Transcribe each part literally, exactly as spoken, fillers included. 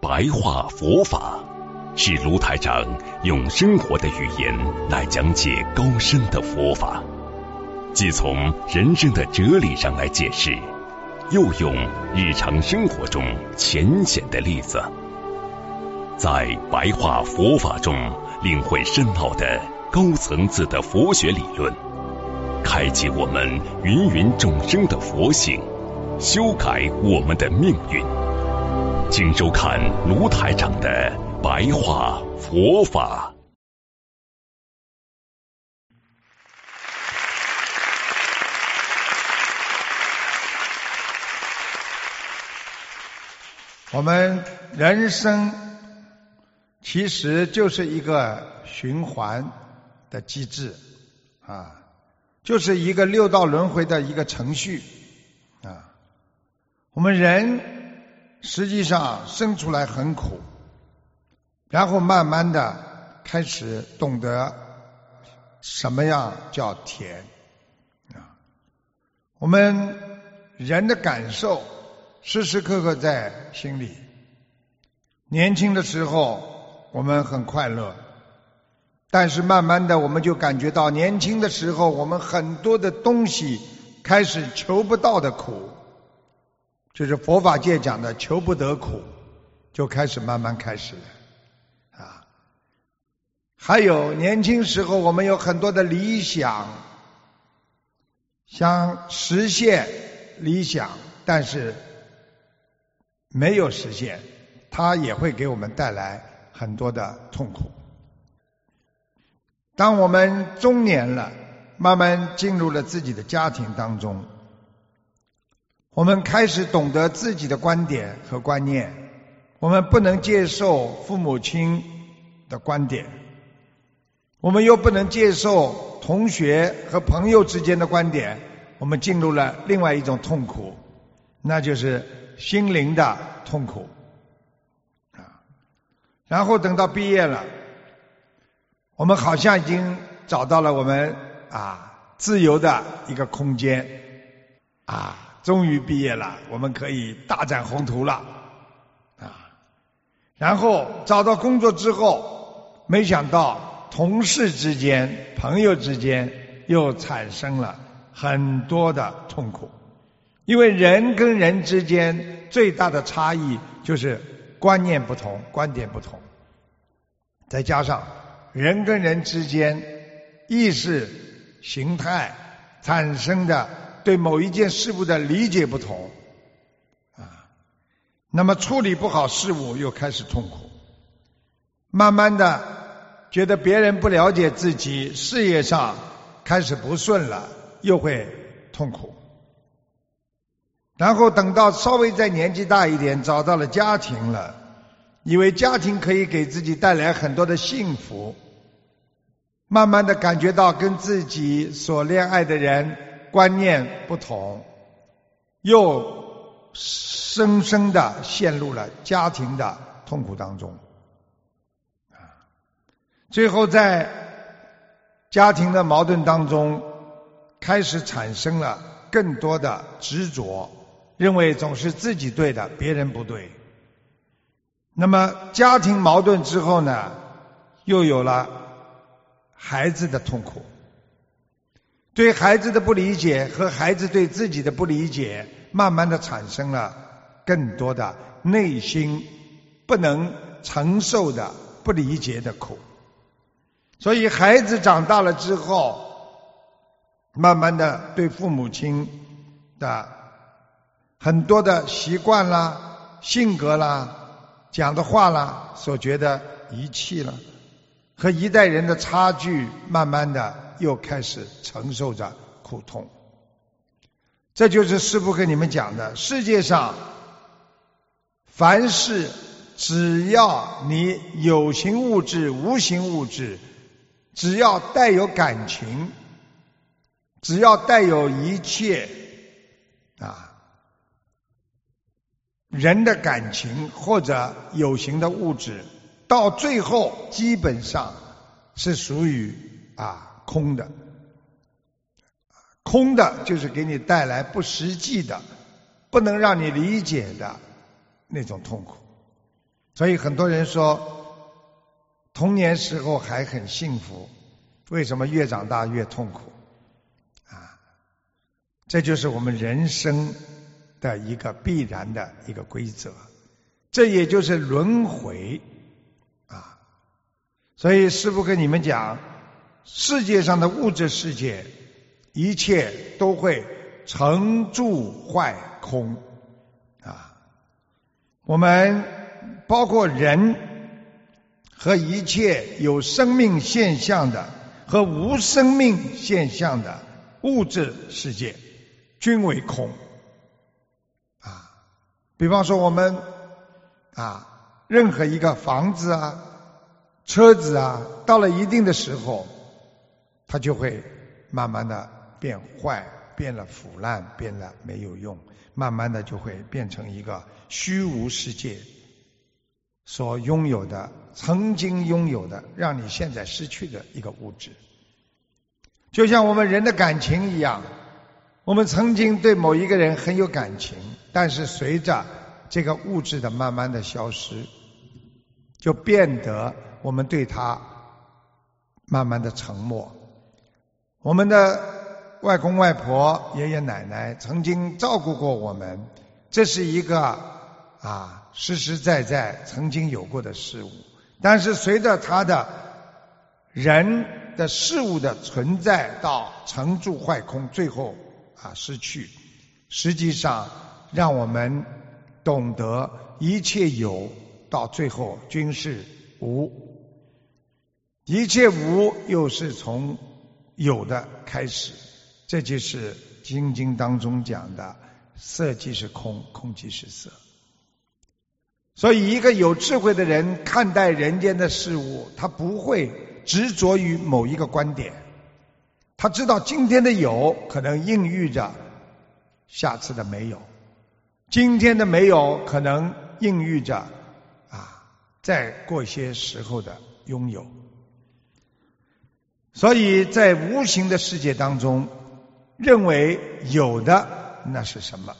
白话佛法，是卢台长用生活的语言来讲解高深的佛法，既从人生的哲理上来解释，又用日常生活中浅显的例子，在白话佛法中领会深奥的高层次的佛学理论，开启我们芸芸众生的佛性，修改我们的命运。请收看卢台长的白话佛法。 我们人生其实就是一个循环的机制啊，就是一个六道轮回的一个程序啊。我们人实际上生出来很苦，然后慢慢的开始懂得什么样叫甜啊。我们人的感受时时刻刻在心里。年轻的时候我们很快乐，但是慢慢的我们就感觉到年轻的时候我们很多的东西开始求不到的苦，就是佛法界讲的求不得苦，就开始慢慢开始了啊。还有年轻时候我们有很多的理想，想实现理想，但是没有实现，它也会给我们带来很多的痛苦。当我们中年了，慢慢进入了自己的家庭当中，我们开始懂得自己的观点和观念，我们不能接受父母亲的观点，我们又不能接受同学和朋友之间的观点，我们进入了另外一种痛苦，那就是心灵的痛苦啊。然后等到毕业了，我们好像已经找到了我们啊自由的一个空间啊。终于毕业了，我们可以大展宏图了啊！然后找到工作之后，没想到同事之间、朋友之间又产生了很多的痛苦，因为人跟人之间最大的差异就是观念不同、观点不同，再加上人跟人之间意识形态产生的对某一件事物的理解不同啊，那么处理不好事物又开始痛苦，慢慢的觉得别人不了解自己，事业上开始不顺了，又会痛苦。然后等到稍微再年纪大一点，找到了家庭了，以为家庭可以给自己带来很多的幸福，慢慢的感觉到跟自己所恋爱的人观念不同，又深深的陷入了家庭的痛苦当中。最后在家庭的矛盾当中，开始产生了更多的执着，认为总是自己对的，别人不对。那么家庭矛盾之后呢，又有了孩子的痛苦。对孩子的不理解和孩子对自己的不理解，慢慢的产生了更多的内心不能承受的不理解的苦。所以孩子长大了之后，慢慢的对父母亲的很多的习惯啦、性格啦、讲的话啦，所觉得遗弃了，和一代人的差距，慢慢的又开始承受着苦痛。这就是师父跟你们讲的，世界上凡事只要你有形物质、无形物质，只要带有感情，只要带有一切啊人的感情或者有形的物质，到最后基本上是属于啊空的。空的就是给你带来不实际的、不能让你理解的那种痛苦。 所以很多人说童年时候还很幸福，为什么越长大越痛苦啊？这就是我们人生的一个必然的一个规则，这也就是轮回啊。所以师父跟你们讲，世界上的物质世界一切都会成住坏空啊。我们包括人和一切有生命现象的和无生命现象的物质世界均为空啊。比方说我们啊，任何一个房子啊、车子啊，到了一定的时候，它就会慢慢的变坏，变了腐烂，变了没有用，慢慢的就会变成一个虚无世界所拥有的，曾经拥有的，让你现在失去的一个物质。就像我们人的感情一样，我们曾经对某一个人很有感情，但是随着这个物质的慢慢的消失，就变得我们对他慢慢的沉默。我们的外公外婆、爷爷奶奶曾经照顾过我们，这是一个啊实实在在曾经有过的事物。但是随着他的人的事物的存在到成住坏空，最后啊失去，实际上让我们懂得一切有到最后均是无，一切无又是从有的开始。这就是经经当中讲的色即是空，空即是色。所以一个有智慧的人看待人间的事物，他不会执着于某一个观点，他知道今天的有可能孕育着下次的没有，今天的没有可能孕育着啊再过些时候的拥有。所以在无形的世界当中，认为有的那是什么？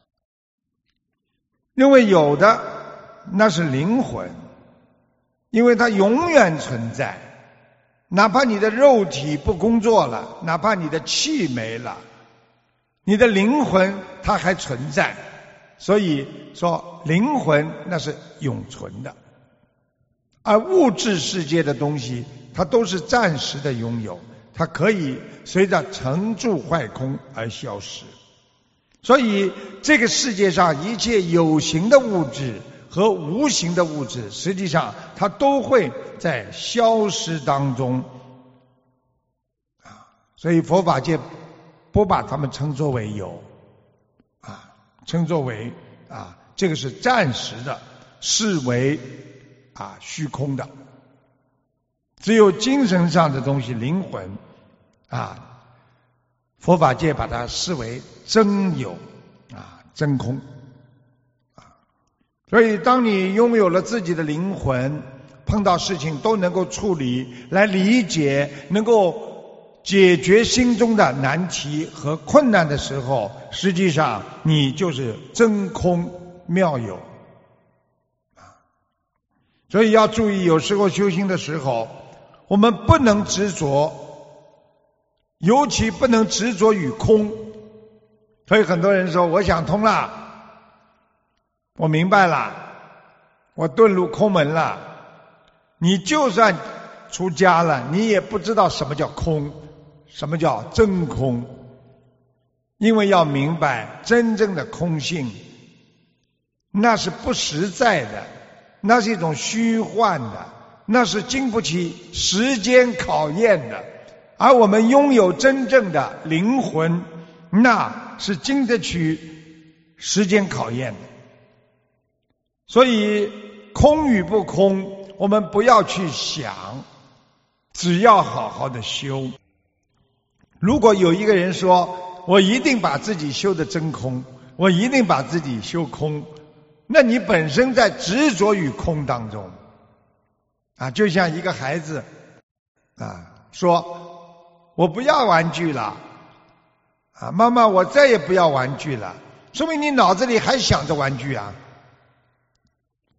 认为有的那是灵魂，因为它永远存在，哪怕你的肉体不工作了，哪怕你的气没了，你的灵魂它还存在。所以说灵魂那是永存的，而物质世界的东西它都是暂时的拥有，它可以随着成住坏空而消失。所以这个世界上一切有形的物质和无形的物质，实际上它都会在消失当中啊。所以佛法界不把它们称作为有啊，称作为啊这个是暂时的，视为啊虚空的。只有精神上的东西，灵魂啊，佛法界把它视为真有啊，真空啊。所以当你拥有了自己的灵魂，碰到事情都能够处理，来理解，能够解决心中的难题和困难的时候，实际上你就是真空妙有啊。所以要注意，有时候修行的时候，我们不能执着，尤其不能执着于空。所以很多人说我想通了，我明白了，我遁入空门了。你就算出家了，你也不知道什么叫空，什么叫真空。因为要明白真正的空性，那是不实在的，那是一种虚幻的，那是经不起时间考验的。而我们拥有真正的灵魂，那是经得起时间考验的。所以空与不空，我们不要去想，只要好好的修。如果有一个人说我一定把自己修得真空，我一定把自己修空，那你本身在执着于空当中啊。就像一个孩子啊说我不要玩具了啊，妈妈我再也不要玩具了，说明你脑子里还想着玩具啊。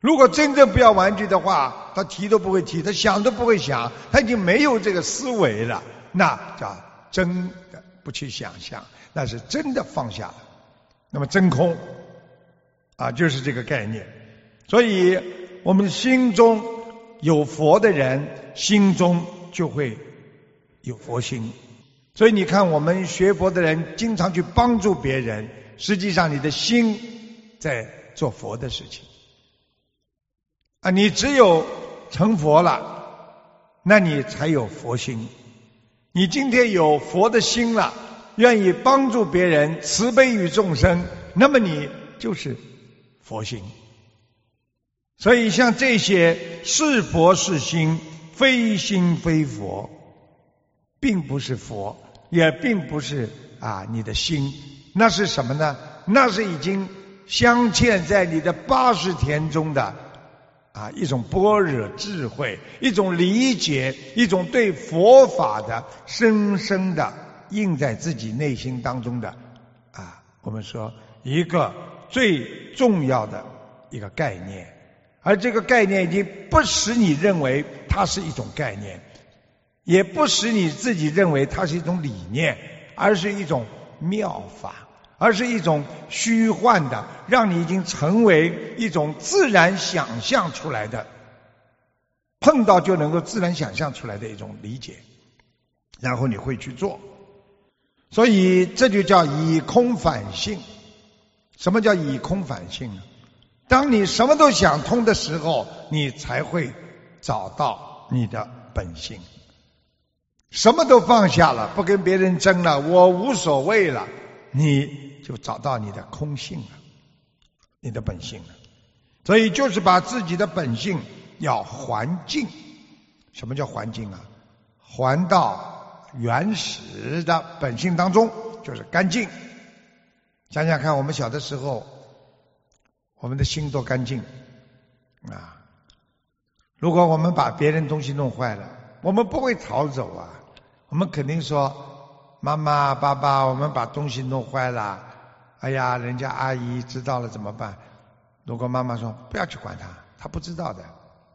如果真正不要玩具的话，他提都不会提，他想都不会想，他已经没有这个思维了，那叫真的不去想象，那是真的放下了。那么真空啊，就是这个概念。所以我们心中有佛的人，心中就会有佛心。所以你看，我们学佛的人经常去帮助别人，实际上你的心在做佛的事情啊。你只有成佛了，那你才有佛心。你今天有佛的心了，愿意帮助别人，慈悲于众生，那么你就是佛心。所以像这些是佛是心，非心非佛，并不是佛，也并不是啊你的心，那是什么呢？那是已经镶嵌在你的八十田中的啊一种般若智慧，一种理解，一种对佛法的深深的印在自己内心当中的啊，我们说一个最重要的一个概念。而这个概念已经不使你认为它是一种概念，也不使你自己认为它是一种理念，而是一种妙法，而是一种虚幻的，让你已经成为一种自然想象出来的，碰到就能够自然想象出来的一种理解，然后你会去做。所以这就叫以空反性。什么叫以空反性呢？当你什么都想通的时候，你才会找到你的本性。什么都放下了，不跟别人争了，我无所谓了，你就找到你的空性了，你的本性了。所以就是把自己的本性要还净。什么叫还净啊？还到原始的本性当中，就是干净。想想看，我们小的时候，我们的心多干净啊！如果我们把别人东西弄坏了，我们不会逃走啊，我们肯定说妈妈爸爸，我们把东西弄坏了，哎呀，人家阿姨知道了怎么办？如果妈妈说不要去管他，他不知道的，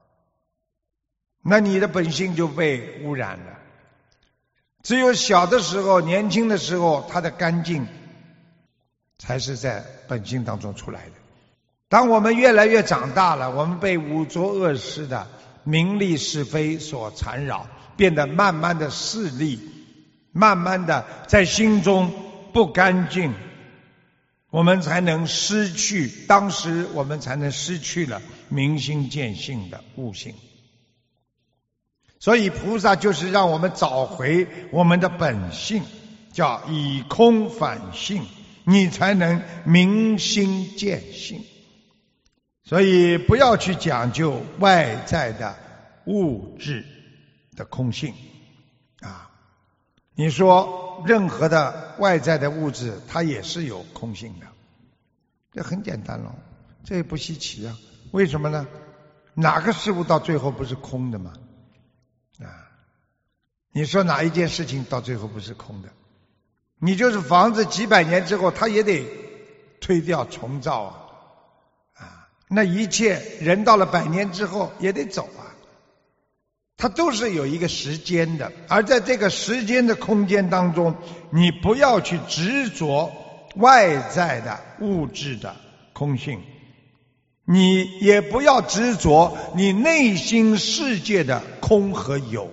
那你的本性就被污染了。只有小的时候，年轻的时候，他的干净才是在本性当中出来的。当我们越来越长大了，我们被五浊恶世的名利是非所缠绕，变得慢慢的势利，慢慢的在心中不干净，我们才能失去，当时我们才能失去了明心见性的悟性。所以菩萨就是让我们找回我们的本性，叫以空反性，你才能明心见性。所以不要去讲究外在的物质的空性啊！你说任何的外在的物质，它也是有空性的，这很简单了，这也不稀奇啊。为什么呢？哪个事物到最后不是空的嘛？啊，你说哪一件事情到最后不是空的？你就是房子几百年之后，它也得推掉重造啊。那一切人到了百年之后也得走啊，它都是有一个时间的。而在这个时间的空间当中，你不要去执着外在的物质的空性，你也不要执着你内心世界的空和有。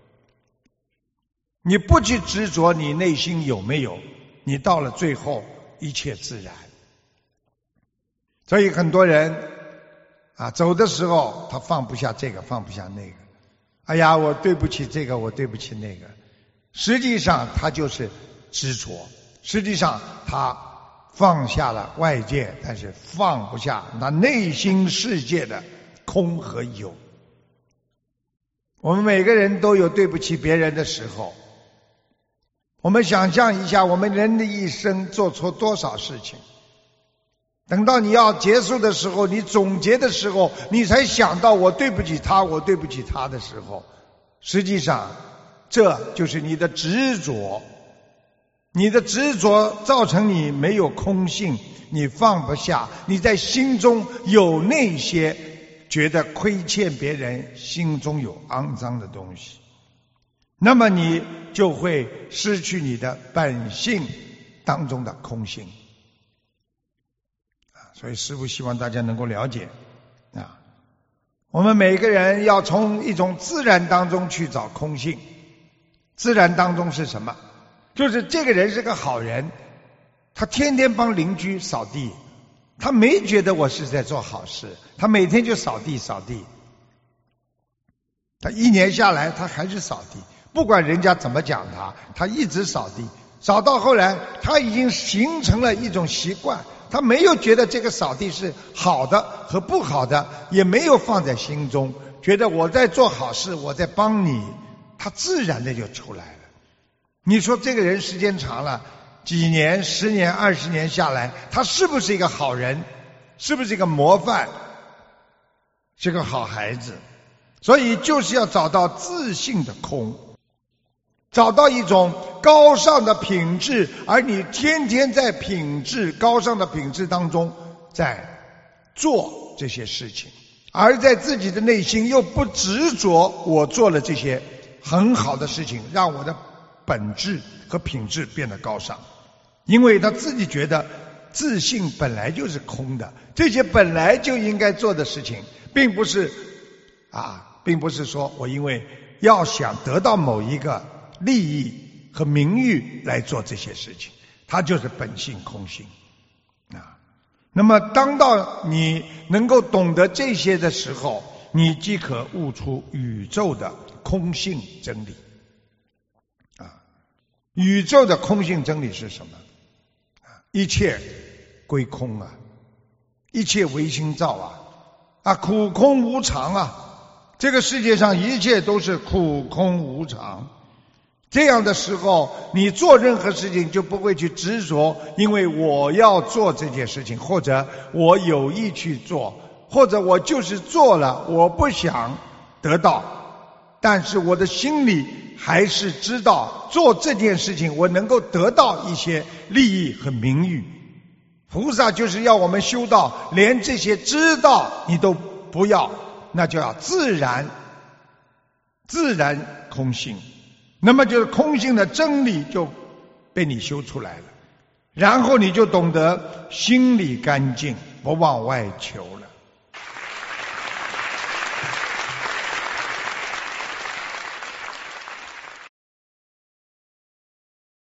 你不去执着你内心有没有，你到了最后一切自然。所以很多人啊，走的时候他放不下这个，放不下那个。哎呀，我对不起这个，我对不起那个。实际上他就是执着，实际上他放下了外界，但是放不下那内心世界的空和有。我们每个人都有对不起别人的时候。我们想象一下，我们人的一生做错多少事情，等到你要结束的时候，你总结的时候，你才想到我对不起他，我对不起他的时候，实际上这就是你的执着。你的执着造成你没有空性，你放不下，你在心中有那些觉得亏欠别人，心中有肮脏的东西，那么你就会失去你的本性当中的空性。所以师父希望大家能够了解啊，我们每个人要从一种自然当中去找空性。自然当中是什么？就是这个人是个好人，他天天帮邻居扫地，他没觉得我是在做好事，他每天就扫地扫地，他一年下来他还是扫地，不管人家怎么讲他，他一直扫地，扫到后来他已经形成了一种习惯，他没有觉得这个扫地是好的和不好的，也没有放在心中，觉得我在做好事，我在帮你，他自然的就出来了。你说这个人时间长了，几年、十年、二十年下来，他是不是一个好人？是不是一个模范？是个好孩子？所以就是要找到自性的空，找到一种高尚的品质，而你天天在品质高尚的品质当中在做这些事情，而在自己的内心又不执着我做了这些很好的事情，让我的本质和品质变得高尚。因为他自己觉得自性本来就是空的，这些本来就应该做的事情，并不是啊，并不是说我因为要想得到某一个利益和名誉来做这些事情，它就是本性空性啊。那么当到你能够懂得这些的时候，你即可悟出宇宙的空性真理啊。宇宙的空性真理是什么？一切归空啊，一切唯心造啊，啊苦空无常啊，这个世界上一切都是苦空无常。这样的时候，你做任何事情就不会去执着，因为我要做这件事情，或者我有意去做，或者我就是做了，我不想得到，但是我的心里还是知道做这件事情我能够得到一些利益和名誉。菩萨就是要我们修到连这些知道你都不要，那就要自然自然空性，那么就是空性的真理就被你修出来了，然后你就懂得心里干净，不往外求了。